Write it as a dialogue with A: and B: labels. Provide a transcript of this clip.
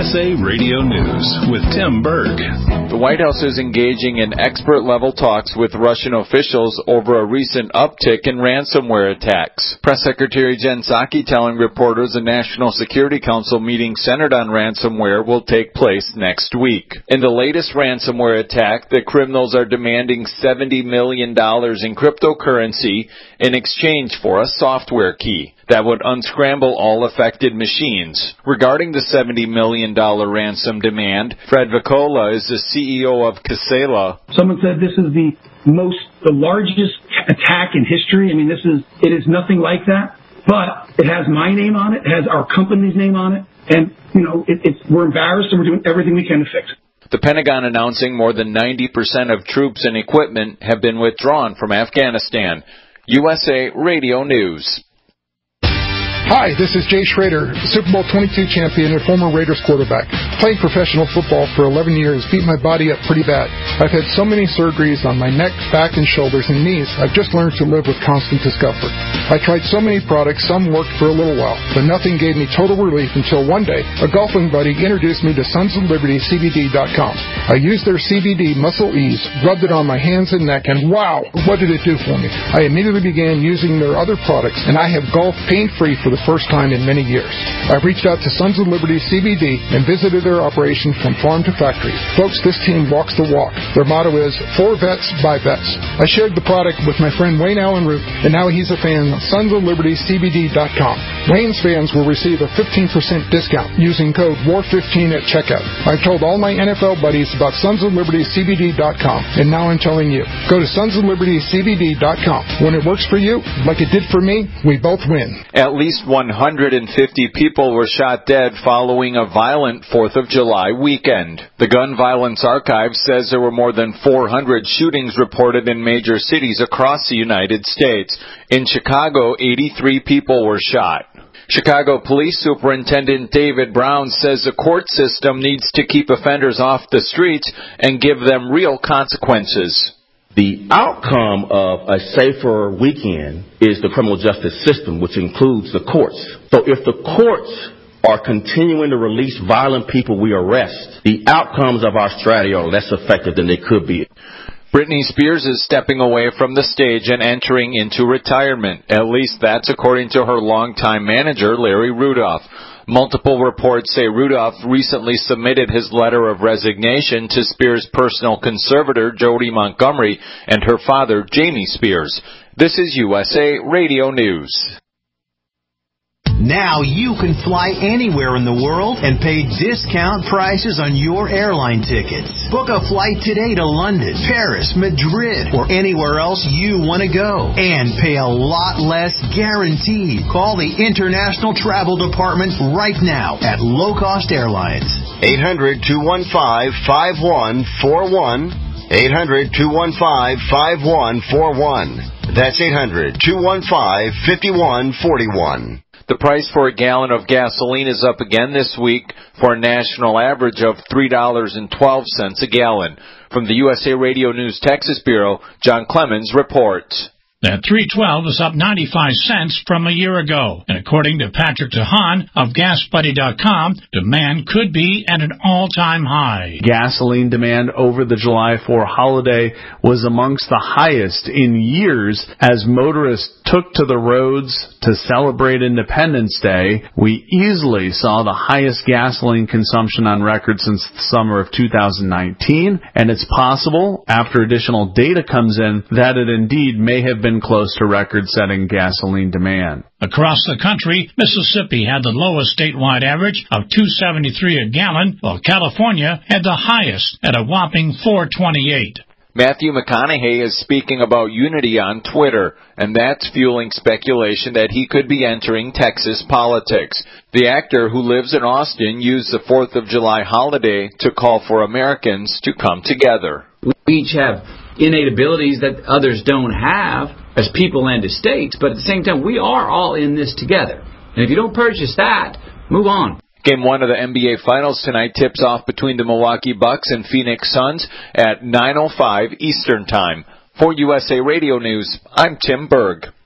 A: USA Radio News with Tim Berg.
B: The White House is engaging in expert-level talks with Russian officials over a recent uptick in ransomware attacks. Press Secretary Jen Psaki telling reporters a National Security Council meeting centered on ransomware will take place next week. In the latest ransomware attack, the criminals are demanding $70 million in cryptocurrency in exchange for a software key that would unscramble all affected machines. Regarding the $70 million ransom demand, Fred Vicola is the CEO of Kaseya.
C: Someone said this is the largest attack in history. I mean, it is nothing like that, but it has my name on it, it has our company's name on it, and, we're embarrassed and we're doing everything we can to fix it.
B: The Pentagon announcing more than 90% of troops and equipment have been withdrawn from Afghanistan. USA Radio News.
D: Hi, this is Jay Schrader, Super Bowl 22 champion and former Raiders quarterback. Playing professional football for 11 years beat my body up pretty bad. I've had so many surgeries on my neck, back, and shoulders and knees, I've just learned to live with constant discomfort. I tried so many products, some worked for a little while, but nothing gave me total relief until one day, a golfing buddy introduced me to SonsOfLibertyCBD.com. I used their CBD Muscle Ease, rubbed it on my hands and neck, and wow, what did it do for me? I immediately began using their other products, and I have golfed pain-free for the first time in many years. I reached out to Sons of Liberty CBD and visited their operation from farm to factory. Folks, this team walks the walk. Their motto is, for vets, by vets. I shared the product with my friend Wayne Allen Root, and now he's a fan of SonsOfLibertyCBD.com. Wayne's fans will receive a 15% discount using code WAR15 at checkout. I've told all my NFL buddies about SonsOfLibertyCBD.com, and now I'm telling you. Go to SonsOfLibertyCBD.com. When it works for you, like it did for me, we both win.
B: At least 150 people were shot dead following a violent 4th of July weekend. The Gun Violence Archive says there were more than 400 shootings reported in major cities across the United States. In Chicago, 83 people were shot. Chicago Police Superintendent David Brown says the court system needs to keep offenders off the streets and give them real consequences.
E: The outcome of a safer weekend is the criminal justice system, which includes the courts. So if the courts are continuing to release violent people we arrest, the outcomes of our strategy are less effective than they could be.
B: Britney Spears is stepping away from the stage and entering into retirement. At least that's according to her longtime manager, Larry Rudolph. Multiple reports say Rudolph recently submitted his letter of resignation to Spears' personal conservator, Jody Montgomery, and her father, Jamie Spears. This is USA Radio News.
F: Now you can fly anywhere in the world and pay discount prices on your airline tickets. Book a flight today to London, Paris, Madrid, or anywhere else you want to go. And pay a lot less guaranteed. Call the International Travel Department right now at Low Cost Airlines. 800-215-5141. 800-215-5141. That's 800-215-5141.
B: The price for a gallon of gasoline is up again this week for a national average of $3.12 a gallon. From the USA Radio News Texas Bureau, John Clemens reports.
G: That $3.12 is up 95 cents from a year ago. And according to Patrick DeHaan of GasBuddy.com, demand could be at an all-time high.
H: Gasoline demand over the July 4 holiday was amongst the highest in years as motorists took to the roads to celebrate Independence Day. We easily saw the highest gasoline consumption on record since the summer of 2019, and it's possible, after additional data comes in, that it indeed may have been close to record-setting gasoline demand.
G: Across the country, Mississippi had the lowest statewide average of $2.73 a gallon, while California had the highest at a whopping $4.28.
B: Matthew McConaughey is speaking about unity on Twitter, and that's fueling speculation that he could be entering Texas politics. The actor, who lives in Austin, used the 4th of July holiday to call for Americans to come together.
I: We each have innate abilities that others don't have as people and as states, but at the same time, we are all in this together. And if you don't purchase that, move on.
B: Game 1 of the NBA Finals tonight tips off between the Milwaukee Bucks and Phoenix Suns at 9:05 Eastern Time. For USA Radio News, I'm Tim Berg.